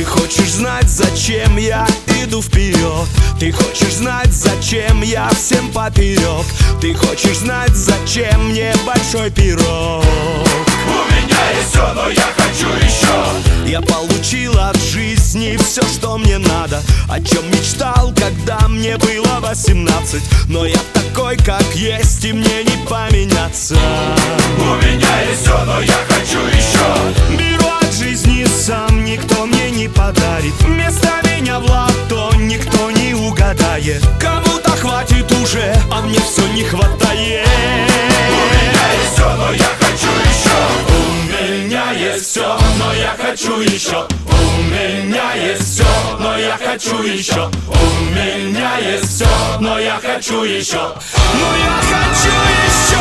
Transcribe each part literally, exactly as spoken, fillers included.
Ты хочешь знать, зачем я иду вперед? Ты хочешь знать, зачем я всем поперек? Ты хочешь знать, зачем мне большой пирог? У меня есть все, но я хочу еще. Я получил от жизни все, что мне надо, о чем мечтал, когда мне было восемнадцать. Но я такой, как есть, и мне не поменяться. У меня есть все, но я хочу еще. Беру от жизни сам, никто мне не подарит. Вместо меня в лото никто не угадает. Кому-то хватит уже, а мне все не хватает. У меня есть все, но я хочу еще. У меня есть все, но я хочу еще. У меня есть все, но я хочу еще. У меня есть все, но я хочу еще. Но я хочу еще.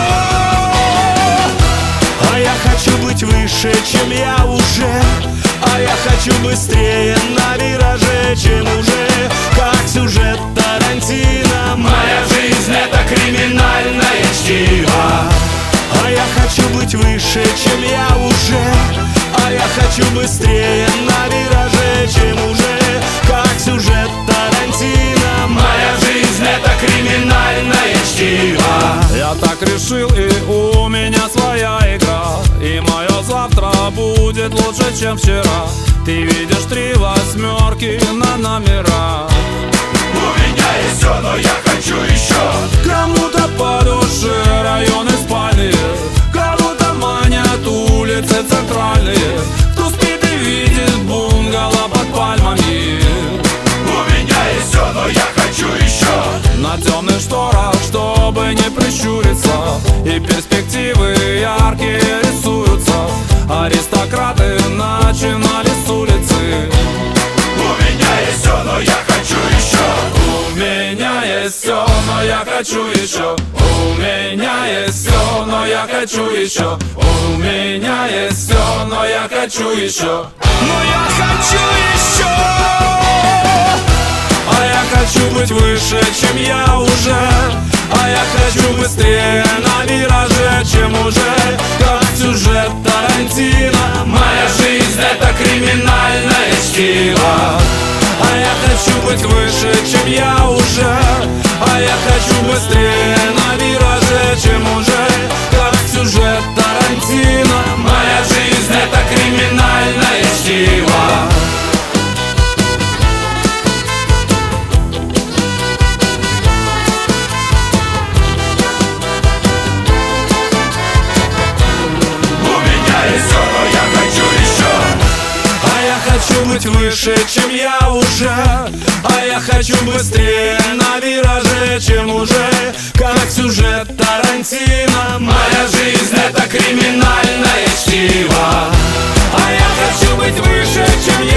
А я хочу быть выше, чем я уже. А я хочу быстрее на вираже, чем уже. Как сюжет Тарантино. Моя жизнь — это криминальное чтиво. А я хочу быть выше, чем я уже. А я хочу быстрее на вираже, чем уже. Как сюжет Тарантино. Моя жизнь — это криминальное чтиво. Я так решил, и у меня своя игра. И мое завтра будет лучше, чем вчера. Ты видишь три восьмерки на номера. У меня есть все, но я хочу еще. Кому-то по душе районы спальные, кого-то манят улицы центральные. Кто спит и видит бунгало под пальмами. У меня есть все, но я хочу еще. На темных шторах, чтобы не прищуриться, и перспективы яркие рисуются. Аристократы начинали с улицы. У меня есть все, но я хочу еще. У меня есть все, но я хочу еще. У меня есть все, но я хочу еще. У меня есть все, но я хочу еще. Но я хочу еще. А я хочу быть выше, чем я уже. А я хочу быстрее на вираже, чем уже. Как сюжет Тарантино. Моя жизнь — это криминальное чтиво. А я хочу быть выше, чем я уже. А я хочу быстрее на вираже, чем уже. Как сюжет Тарантино. Моя жизнь — это криминальное чтиво. Хочу быть выше, чем я уже. А я хочу быстрее на вираже, чем уже. Как сюжет Тарантино. Моя жизнь — это криминальное чтиво. А я хочу быть выше, чем я